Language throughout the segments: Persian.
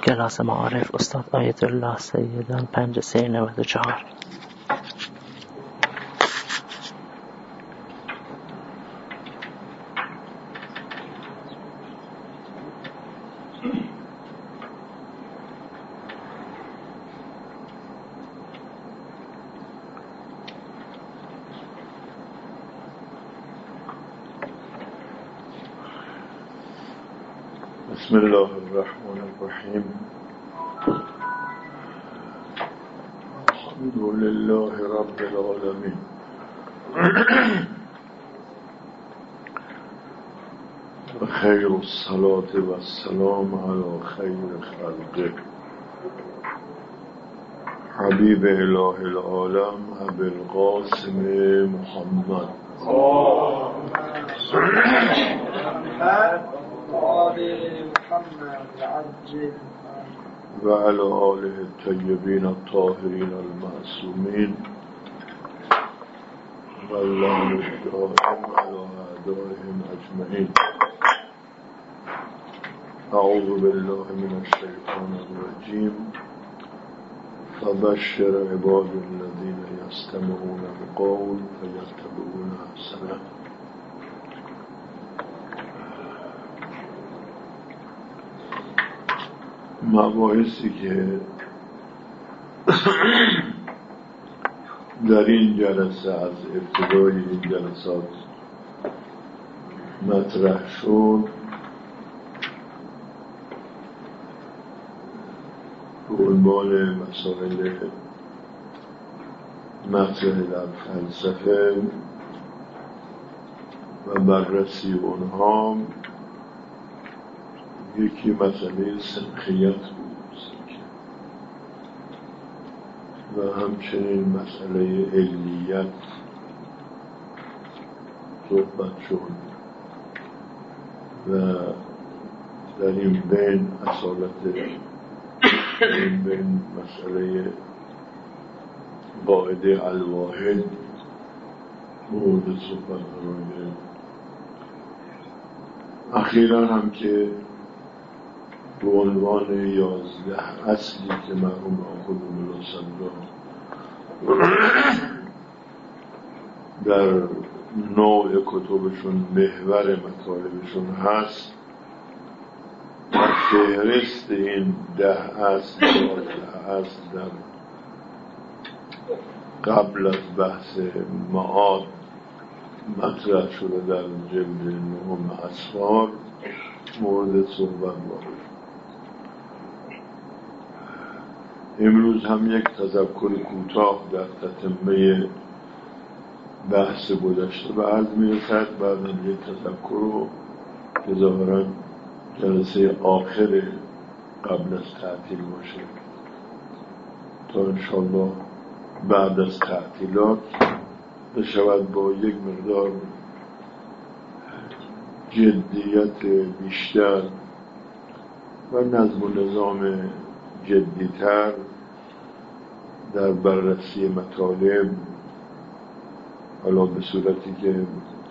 کلاس معارف استاد آیت الله سیدان 5394. بسم الله الرحمن الرحیم. الحمد لله رب العالمین و خیر الصلاة و السلام علی خیر خلقه حبیب اله العالم ابی القاسم محمد و علی آله الطیبین الطاهرین المعصومین و اللهم الدائم علی اعدائهم اجمعین. اعوذ بالله من الشیطان الرجیم. فبشر عباد الذین یستمعون القول فیتبعون احسنه. مباحثی که در این جلسه از ابتدای این جلسات مطرح شد به عنوان مسائل مطرح در فلسفه و بررسی اونها، یکی مسئله سنخیت بود و همچنین مسئله علیت صحبت شد و در این بین اصالت این بین مسئله قاعده الواحد مورد صحبت قرار گرفت. اخیرا هم که به عنوان 11 اصلی که مرحوم آخوند ملا در نوع کتبشون محور مطالبشون هست و فهرست این 10 اصل در قبل از بحث معاد مطرح شده در جلد 9 اسفار مورد صحبت باشه. امروز هم یک تذکر کوتاه در تتمه بحث گذشته به عرض میرسد. بعد هم یک تذکر رو که ظاهراً جلسه آخر قبل از تعطیل باشه تا انشاءالله بعد از تعطیلات بشود با یک مقدار جدیت بیشتر و نظم و نظام جدیتر در بررسی مطالب، حالا به صورتی که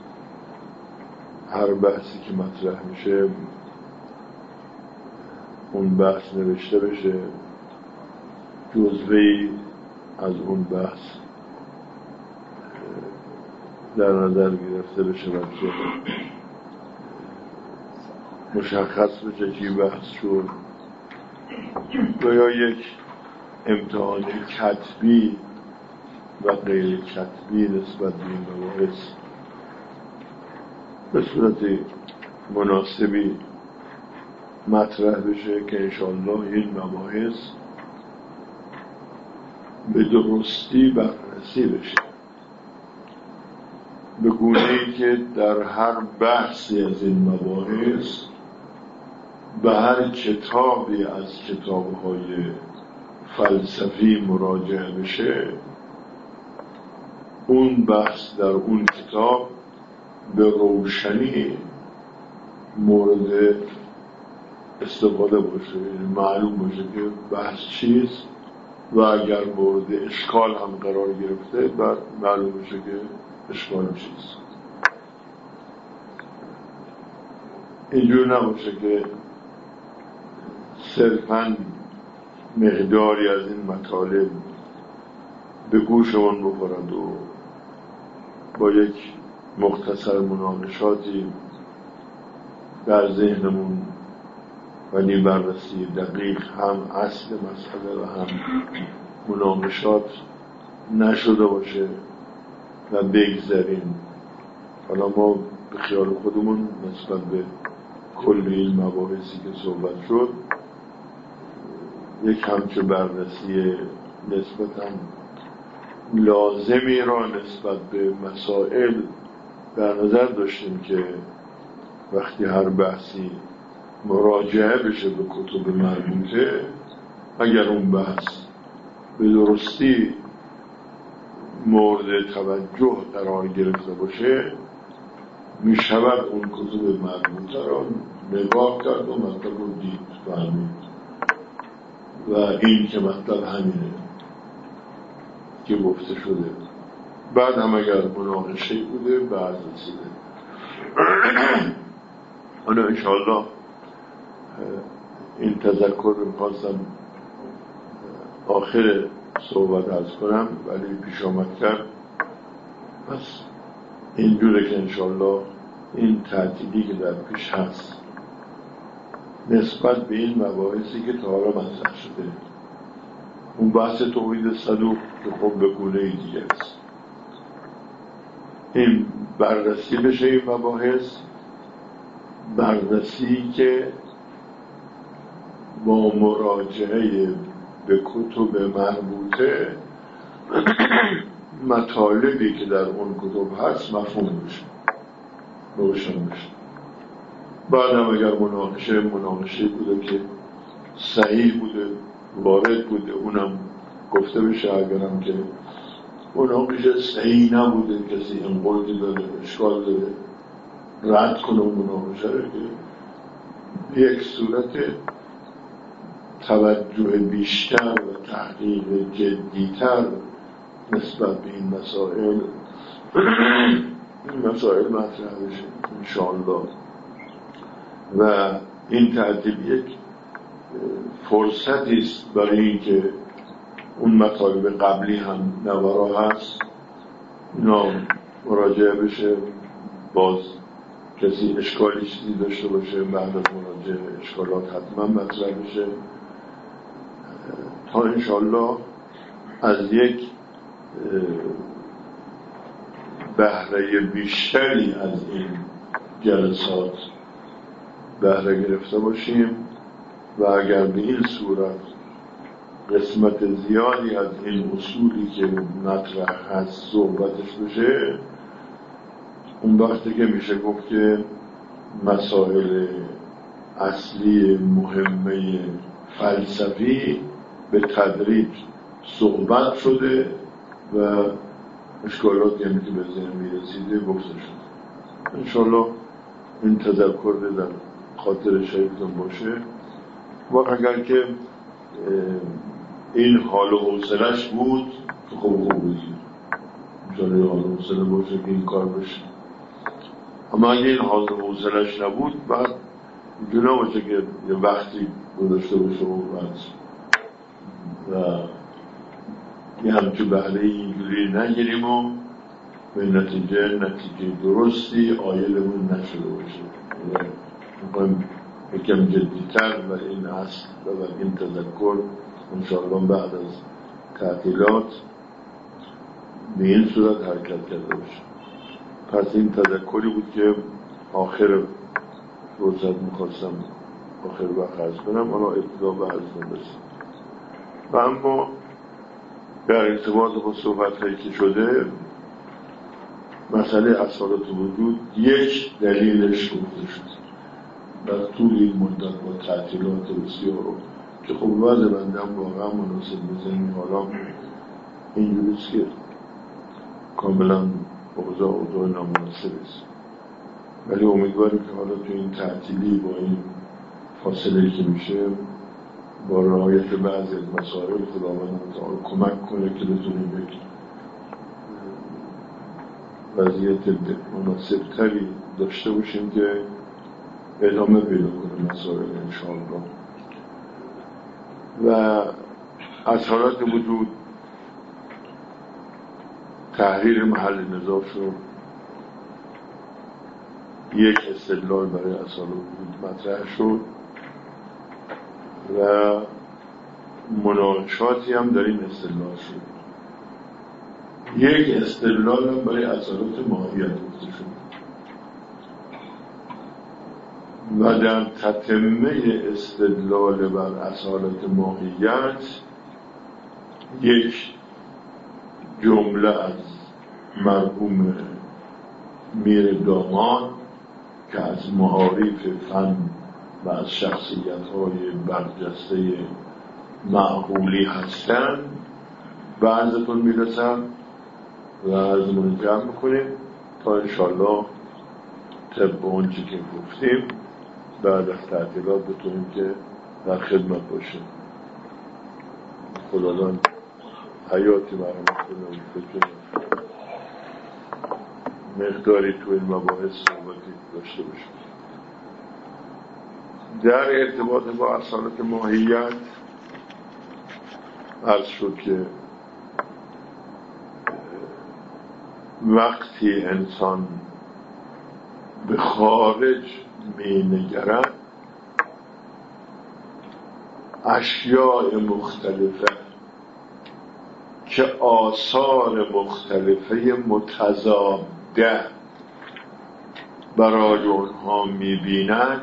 هر بحثی که مطرح میشه اون بحث نوشته بشه، جزوه‌ای از اون بحث در نظر گرفته بشه و که مشخص بشه که بحث شد و یا یک امتحان کتبی و غیر کتبی نسبت به این مباحث به صورت مناسبی مطرح بشه که انشاءالله این مباحث به درستی بررسی بشه، به گونه‌ای که در هر بحثی از این مباحث به هر کتابی از کتاب‌های فلسفی مراجعه بشه، اون بحث در اون کتاب به روشنی مورد استفاده باشه، معلوم باشه که بحث چیست و اگر مورد اشکال هم قرار گرفته بعد معلوم باشه که اشکال چیست. اینجور نباشه که صرفاً مقداری از این مطالب به گوشمون بخورند و با یک مختصر مناقشاتی در ذهنمون ولی بررسی دقیق هم اصل مسئله و هم مناقشات نشده باشه و بگذاریم. حالا ما به خیال خودمون نسبت به کل این مباحثی که صحبت شد یک همچه بررسی نسبتاً لازمی را نسبت به مسائل در نظر داشتیم که وقتی هر بحثی مراجعه بشه به کتب مربوطه، اگر اون بحث به درستی مورد توجه قرار گرفته باشه می شود اون کتب مربوطه را نگاه کرد و مطلب رو دید فهمید و این که مطلب همینه که گفته شده. بعد هم اگر مناقشه بوده بعد رسیده. حالا انشاءالله این تذکر رو می‌خواستم آخر صحبت عرض کنم ولی پیش آمد کرد. پس اینجوره که انشاءالله این تعطیلی که در پیش هست نسبت به این مباحثی که تا حالا مطرح شده، اون بحث توحید صدوق که خب به گونه دیگه است، این بررسی بشه. این مباحث بررسی که با مراجعه به کتب مربوطه مطالبی که در اون کتب هست مفهوم بشه، روشن بشه. بعد هم اگر مناقشه بوده که صحیح بوده وارد بوده اونم گفته بشه. اگرم که مناقشه صحیح نبوده کسی انقلتی داره اشکال داره رد کنه مناقشه رو که یک صورت توجه بیشتر و تحقیق جدیتر نسبت به این مسائل مطرح بشه انشاءالله. و این تعطیل یک فرصتی است برای اینکه اون مطالب قبلی هم نوارا هست اینا مراجعه بشه، باز کسی اشکالی چیزی داشته باشه بعد از مراجعه اشکالات حتما مطرح بشه تا انشاءالله از یک بهره بیشتری از این جلسات بهره گرفته باشیم و اگر به این صورت قسمت زیادی از این اصولی که مطرح هست صحبتش بشه، اون وقتی که میشه گفت که مسائل اصلی مهمه فلسفی به تدریج صحبت شده و اشکالات یعنی که به ذهن میرسیده گفته شده. انشاءالله این تذکر در خاطر شریفتون باشه و اگر که این حال و حوصله‌اش بود که خوب بود انشاءالله حال و حوصله باشه که این کار بشه. اما اگه این حال و حوصله‌اش نبود بعد اینجور نباشه که یه وقتی گذاشته باشه و یه همچه بهره اینجوری نگیریم و به نتیجه درستی آیدمون نشده باشه. میخوایم یکم جدیتر و این اصل و این تذکر انشاءالله بعد از تعطیلات به این صورت حرکت کرده باشه. پس این تذکری بود که آخر فرصت میخواستم آخر وقت عرض کنم. حالا ابتدا به عرضتون رسیم و اما در ارتباط با صحبت هایی که شده مسئله اصالت وجود یک دلیلش گفته شد در طول این مدت با تعطیلات بسیار که خب وضع بندم واقعا مناسب بزنی. حالا اینجوریست که کاملا اوضاع نامناسب است ولی امیدواریم که حالا تو این تعطیلی با این فاصله که میشه با رعایت بعضی از مسائل خداوند متعال کمک کنه که بتونیم یک وضعیت مناسب تری داشته باشیم که ادامه پیدا کنه مسائل انشاءالله. و از حالات وجود تحریر محل نزاع شد، یک استدلال برای اصالت وجود مطرح شد و مناقشاتی هم در این استدلال شد. یک استدلال هم برای اصالت ماهیت گفته شد و در تتمه استدلال بر اصالت ماهیت یک جمله از مرحوم میر دامان که از معارف فن و از شخصیت‌های برجسته معقولی هستند به عرضتون میرسم و عرضمون جمع میکنیم تا انشالله طبق اون چی که گفتیم بعد از تعطیلات بتونیم که در خدمت باشیم. خداوند حیاتی برام کنیم، فکر مقداری تو این مباحث صحبتی داشته باشیم. در ارتباط با اصالت ماهیت عرض شد که وقتی انسان به خارج می نگرد اشیاء مختلفه که آثار مختلفه متضاده برای اونها می بیند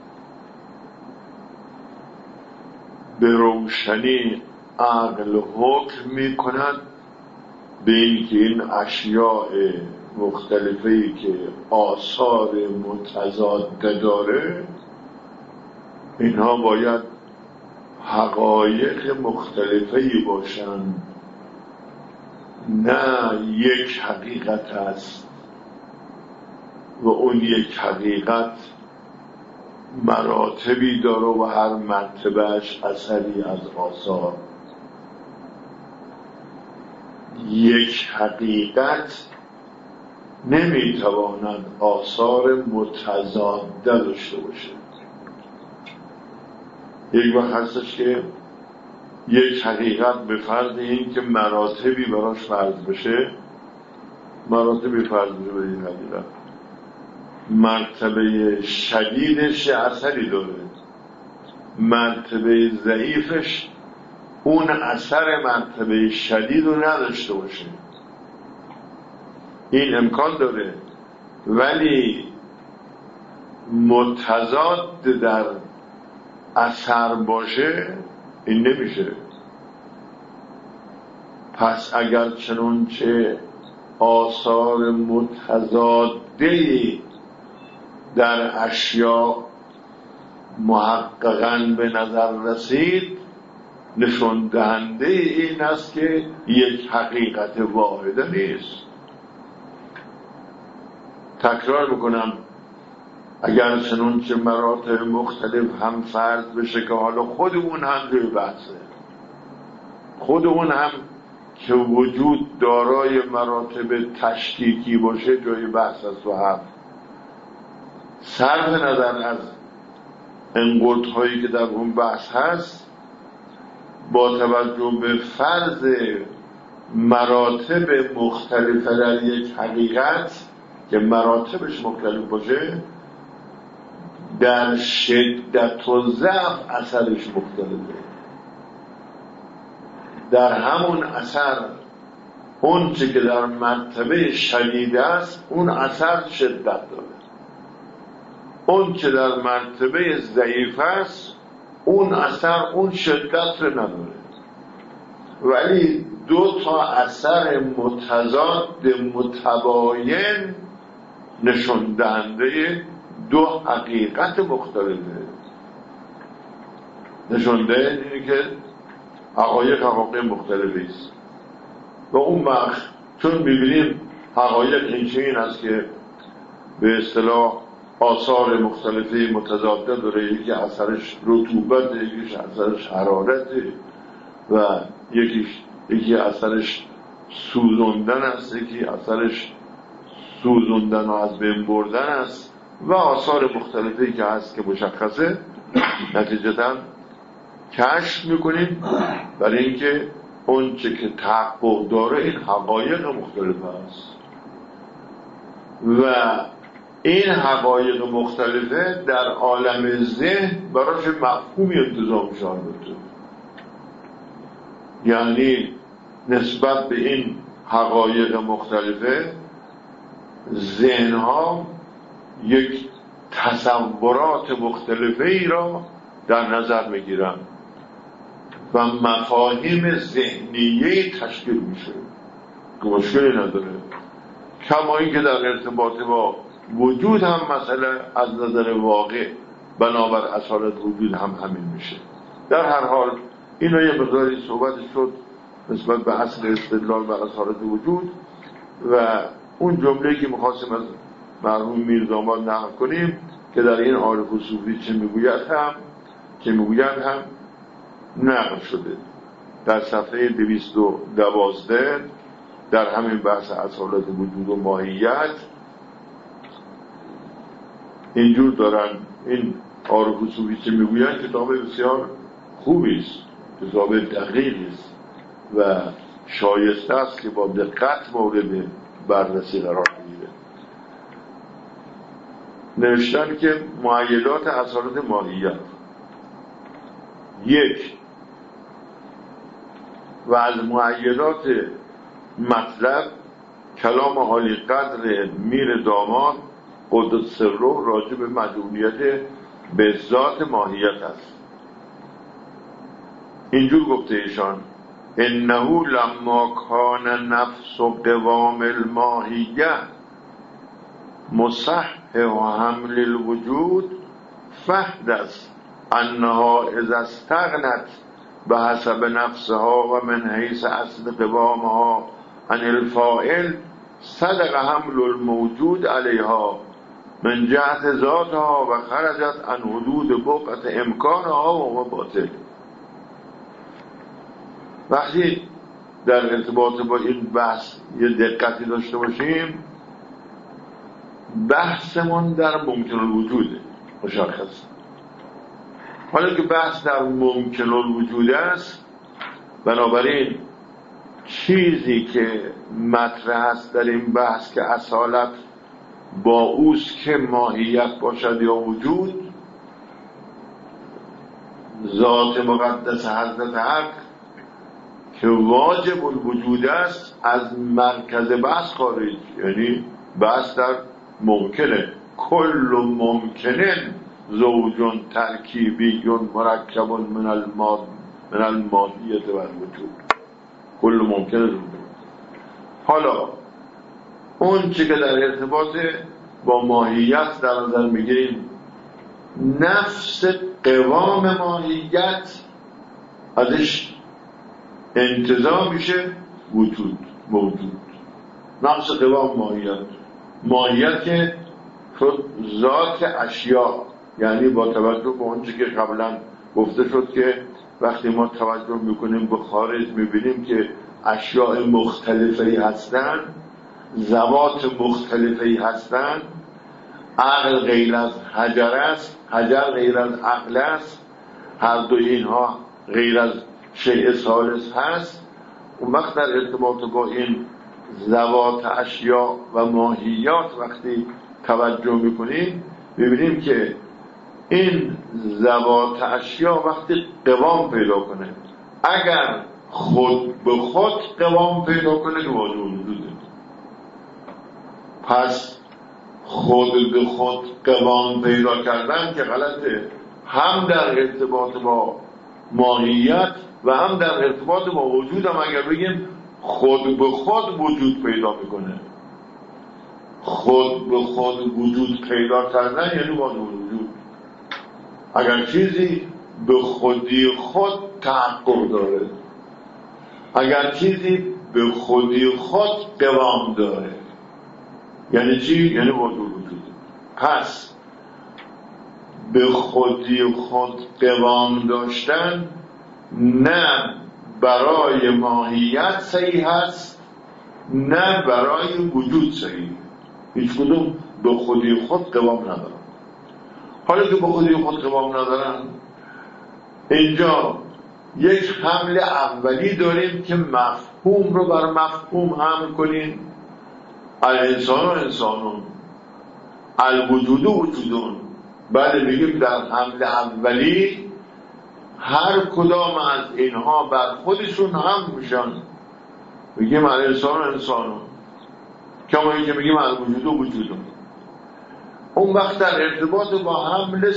به روشنی عقل حکم می کند به اینکه این اشیاء مختلفه‌ای که آثار متضاده داره اینها باید حقایق مختلفه‌ای باشند، نه یک حقیقت است و اون یک حقیقت مراتبی داره و هر مرتبهش اثری از آثار. یک حقیقت نمیتواند آثار متضاده داشته باشه. یک وقت هستش که یک حقیقت به فرض این که مراتبی براش فرض بشه، مراتبی فرض بشه به این حقیقت، مرتبه شدیدش اثری داره، مرتبه ضعیفش اون اثر مرتبه شدید رو نداشته باشه. این امکان داره، ولی متضاد در اثر باشه این نمیشه. پس اگر چنانچه آثار متضادی در اشیاء محققاً به نظر رسید، نشون دهنده این است که یک حقیقت واحده نیست. تکرار میکنم، اگر چنانچه مراتب مختلف هم فرض بشه که حالا خود اون هم جای بحثه، خود اون هم که وجود دارای مراتب تشکیکی باشه جای بحث است و هم صرف نظر از انقطع‌هایی که در اون بحث هست، با توجه به فرض مراتب مختلف در یک حقیقت که مراتبش مختلف باشه، در شدت و ضعف اثرش مختلفه. در همون اثر اون چه که در مرتبه شدید است اون اثر شدت داره، اون چه در مرتبه ضعیف است اون اثر اون شدت رو نداره. ولی دو تا اثر متضاد متباین نشون دهنده دو حقیقت مختلفه. نشون دهنده اینه که حقایق مختلفی است و اون وقت چون میبینیم حقایق این است که به اصطلاح آثار مختلفی متضاده داره، یکی اثرش رطوبت، یکیش اثرش حرارته و یکی اثرش سوزوندن است، یکی اثرش سوزوندن و از بین بردن است و آثار مختلفی که هست که مشخصه. نتیجتاً کشف میکنیم، برای اینکه اون چه که تحقق داره این حقایق مختلف هست و این حقایق مختلفه در عالم ذهن براش مفهومی انتظام میشه. یعنی نسبت به این حقایق مختلفه ذهنها یک تصورات مختلفه ای را در نظر میگیرن و مفاهیم ذهنیه تشکیل میشه که مشکلی نداره. کما این که در ارتباط با وجود هم مثلا از نظر واقع بنابر اصالت وجود هم همین میشه. در هر حال این یه مقداری صحبت شد نسبت به اصل استدلال و اصالت وجود و اون جمله‌ای که می‌خواستیم از مرحوم میرداماد نقل کنیم که در این عارف و صوفی چه میگویند هم نقل شده در صفحه 212 در همین بحث اصالت وجود و ماهیت. اینجور دارن این عارف و صوفی چه میگویند کتاب بسیار خوبی است، کتاب دقیقی است و شایسته است که با دقت مورد بررسی قرار بگیره. نوشتن که معیدات اصالت ماهیت: 1. و از معیدات مطلب کلام عالی قدر میر داماد قدس سره راجع به مدعونیت به ذات ماهیت است. اینجور گفته ایشان: انه لما کان نفس و قوام الماهیه مصحح و حمل الوجود فحدث انها اذا استغنت به حسب نفسها و من حیث اصل قوامها عن الفاعل صدق حمل الموجود علیها من جهت ذاتها و خرجت عن حدود بقعت امکانها و باطل. وقتی در ارتباط با این بحث یه دقتی داشته باشیم، بحثمون در ممکن الوجوده مشخص. حالا که بحث در ممکن الوجود است، بنابراین چیزی که مطرح است در این بحث که اصالت با اوست که ماهیت باشد یا وجود، ذات مقدس حضرت حق که واجب الوجود است از مرکز بحث خارج، یعنی بحث در ممکنه. کل ممکنن زوجون ترکیبیون مرکبون من الماهیت و الوجود. کل ممکنه زوجون. حالا اون چی که در ارتباط با ماهیت در نظر میگیریم، نفس قوام ماهیت ازش انتزاع میشه وجود موجود. نفس قوام ماهیت که شد ذات اشیاء، یعنی با توجه به اون چی که قبلا گفته شد که وقتی ما توجه میکنیم به خارج میبینیم که اشیاء مختلفی هستن، ذوات مختلفی هستن. عقل غیر از حجر است، حجر غیر از عقل است، هر دو اینها غیر از شیء ثالث هست. اون وقت در ارتباط با این ذوات اشیاء و ماهیات وقتی توجه میکنیم میبینیم که این ذوات اشیاء وقتی قوام پیدا کنه، اگر خود به خود قوام پیدا کنه که واجب وجوده. پس خود به خود قوام پیدا کردن که غلطه، هم در ارتباط با ماهیت و هم در ارتباط با وجود هم اگر بگیم خود به خود وجود پیدا میکنه. خود به خود وجود پیدا کردن یعنی واجب وجود. اگر چیزی به خودی خود تحقق داره، اگر چیزی به خودی خود قوام داره، یعنی چی؟ یعنی واجب وجود. پس به خودی خود قوام داشتن نه برای ماهیت صحیح هست نه برای وجود صحیح. هیچ کدوم به خودی خود قوام ندارن. حالا که به خودی خود قوام ندارن، اینجا یک حمل اولی داریم که مفهوم رو بر مفهوم حمل کنیم. الانسان و انسانون، الوجود و وجودون. بله میگیم در حمل اولی هر کدام از اینها بر خودشون هم میشن، میگیم الانسان و انسانون، کما اینکه میگیم الوجود و وجودون. اون وقت در ارتباط با حمل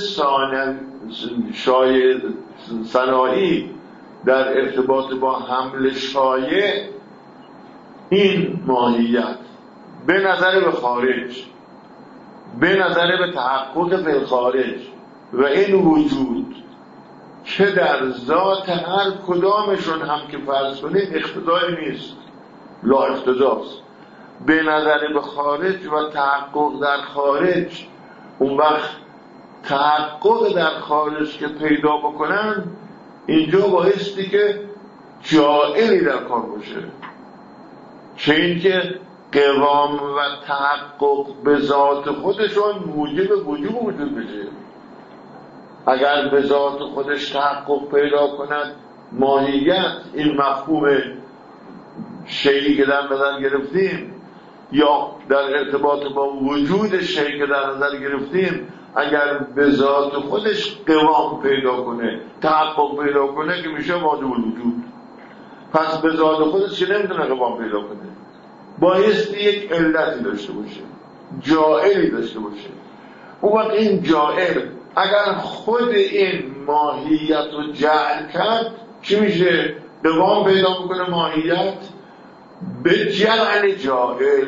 صناعی، در ارتباط با حمل شایع، این ماهیت به نظر به خارج، به نظر به تحقق به خارج و این وجود که در ذات هر کدامشون هم که فرض کنید اقتضایی نیست، لا اقتضاست، به نظر به خارج و تحقق در خارج. اون وقت تحقق در خارج که پیدا بکنن، اینجا بایستی که جائلی در کار باشه، چه این که قوام و تحقق به ذات خودشون موجب وجود بشه. اگر به ذات خودش تحقق پیدا کند ماهیت، این مفهوم شیئی که در نظر گرفتیم، یا در ارتباط با وجود شیئی که در نظر گرفتیم، اگر به ذات خودش قوام پیدا کنه، تحقق پیدا کنه، که میشه واجب الوجود. پس به ذات خودش که نمیتونه قوام پیدا کنه، بایستی یک علتی داشته باشه، جائلی داشته باشه. اون وقت این جائل اگر خود این ماهیت رو جعل کرد، چی میشه؟ قوام پیدا میکنه ماهیت به جعل جائل،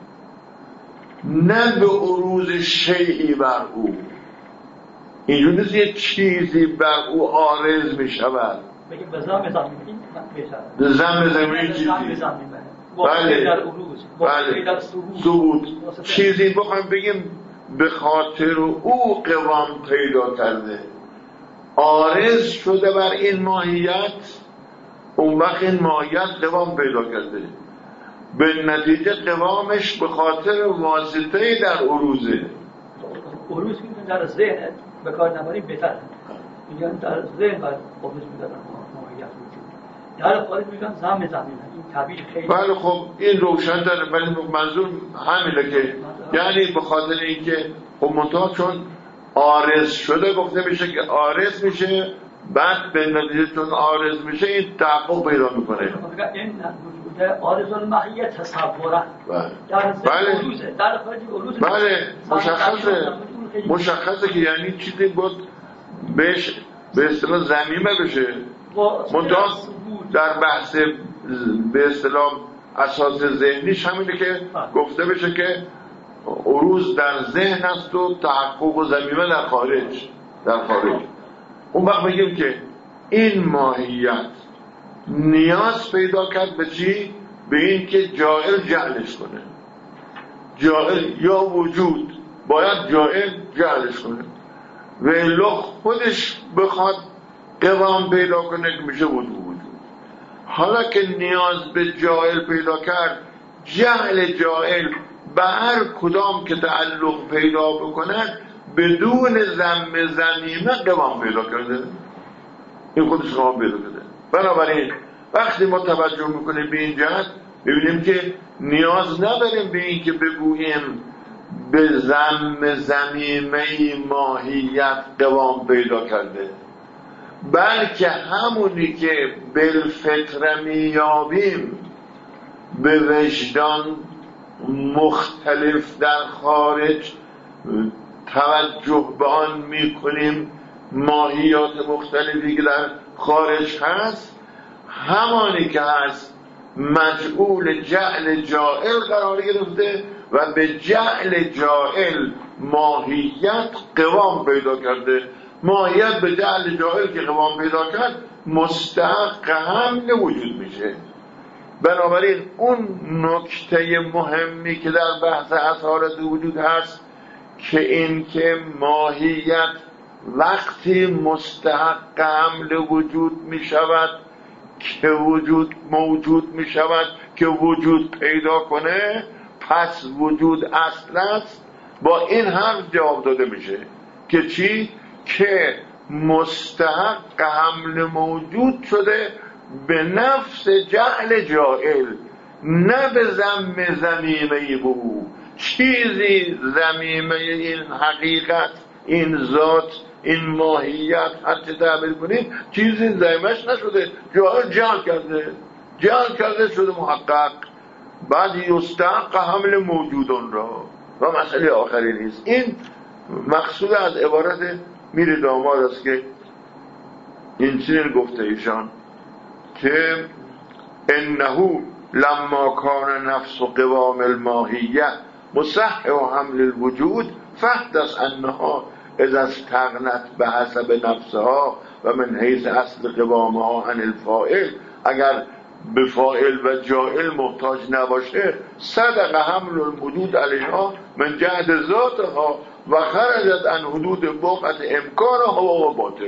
نه به عروض شیئی بر او. اینجور نیست یک چیزی بر او عارض میشود، بگیم به زم زمین، به زم زمین چیزی، بله بله ثبوت چیزی بخوایم بگیم به خاطر او قوام پیدا کرده، عارض شده بر این ماهیت، اون وقت این ماهیت قوام پیدا کرده. به نتیجه قوامش به خاطر واسطه در عروضه. عروض که در ذهن به کار نبریم بهتر، میگن در ذهن باید عروض میدادن ماهیت وجود، در خارج میگن زم زمین. این تعبیر خیلی بله خب این روشن داره، ولی منظور همینه که یعنی به خاطر اینکه خب منتها چون عارض شده گفته میشه که عارض میشه، بعد به نتیجه چون عارض میشه این تحقق پیدا میکنه. این وجود عارض الماهیت تصوره در بله عروضه، در خارج عروض. بله مشخصه که یعنی چیزی بود بهش به اصطلاح ضمیمه بشه. منتها در بحث به اصطلاح اساس ذهنیش همینه که گفته بشه که عروض در ذهن است و تحقق و ضمیمه در خارج. اون وقت بگیم که این ماهیت نیاز پیدا کرد به چی؟ به این که جائل جعلش کنه. جائل یا وجود باید جائل جعلش کنه و الا خودش بخواد قوام پیدا کنه که میشه وجود. حالا که نیاز به جائل پیدا کرد، جعل جائل به هر کدام که تعلق پیدا بکند بدون ضمیمه قوام پیدا کرده، این خودش قوام پیدا کرده. بنابراین وقتی ما توجه میکنیم به این جهت، ببینیم که نیاز نداریم به این که بگوییم به ضمیمه ماهیت قوام پیدا کرده، بلکه همونی که بالفطره میابیم به وجدان مختلف در خارج توجه به آن میکنیم، ماهیات مختلفی که در خارج هست، همانی که هست مجعول جعل جائل قرار گرفته و به جعل جائل ماهیت قوام پیدا کرده. ماهیت به جعل جائل که قوام پیدا کرد مستحق حمل وجود میشه. بنابراین اون نکته مهمی که در بحث اصالت وجود هست که این که ماهیت وقتی مستحق حمل وجود میشود که وجود موجود میشود که وجود پیدا کنه، پس وجود اصل است. با این حرف جواب داده میشه که چی؟ که مستحق حمل موجود شده به نفس جهل جاهل، نه به ذم ذمیمه او. چیزی ذمیمه این حقیقت، این ذات، این ماهیت، هر چه تعبیر کنید، چیزی ذمیمش نشده، جهل کرده شده محقق. بعد یستحق حمل موجودون را و مسئله آخری نیست. این مقصود از عبارت میر داماد است که این چنین گفته ایشان که انه لما کان نفس و قوام الماهیه مصح و حمل الوجود فحدث انها اذا استغنت به حسب نفسها و من حیث اصل قوامها عن الفاعل، اگر به فاعل و جائل محتاج نباشه، صدق حمل الوجود علیها من جهد ذاتها و خرجت عن حدود بقعت امکانها و باطل.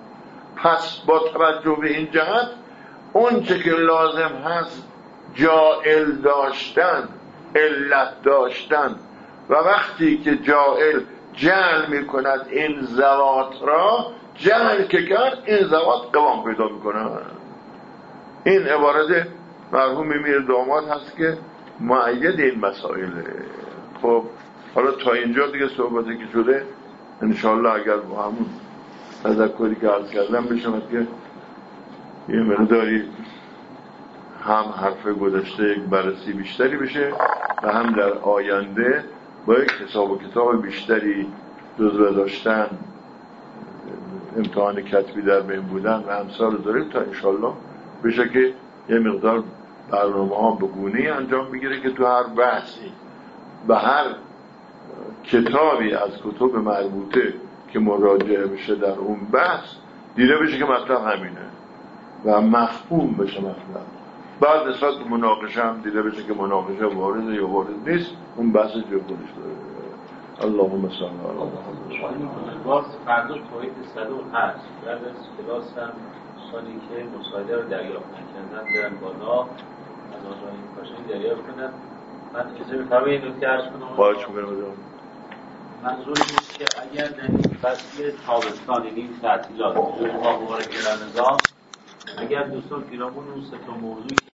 پس با توجه به این جهت اون چه که لازم هست جائل داشتن، علت داشتن، و وقتی که جائل جعل میکند این ذوات را، جعل که کرد این ذوات قوام پیدا میکنند. این عبارت مرحوم میر داماد هست که مؤید این مسائله. خب حالا تا اینجا دیگه صحبتی که شده انشاءالله اگر با همون تذکری که عرض کردم بشم که یه مقداری هم حرف گذشته یک بررسی بیشتری بشه و هم در آینده با یک حساب و کتاب بیشتری جزوه داشتن، امتحان کتبی در بین بودن و امثال داریم تا انشاءالله بشه که یه مقدار برنامه ها به گونه‌ای انجام بگیره که تو هر بحثی به هر کتابی از کتب مربوطه که مراجعه بشه در اون بحث دیده بشه که مطلب همینه و مفهوم بشه مطلب. بعد نسبت به مناقشه هم دیده بشه که مناقشه وارد یا وارد نیست، اون بحث جای خودش داره. اللهم صل علی محمد. باز فردا توحید صدور هست. بعد از کلاس هم دوستانی که مصاحبه رو دریافت نکردن برن بالا از آقای کاشانی دریافت کنن. من اجازه می‌فرمایید این نکته عرض کنم. خواهش می‌کنم. منظور اینه که اگر در این فصل تابستان این تعطیلات ما مبارک رمضان اگر دوستان پیرامون اون سه تا موضوع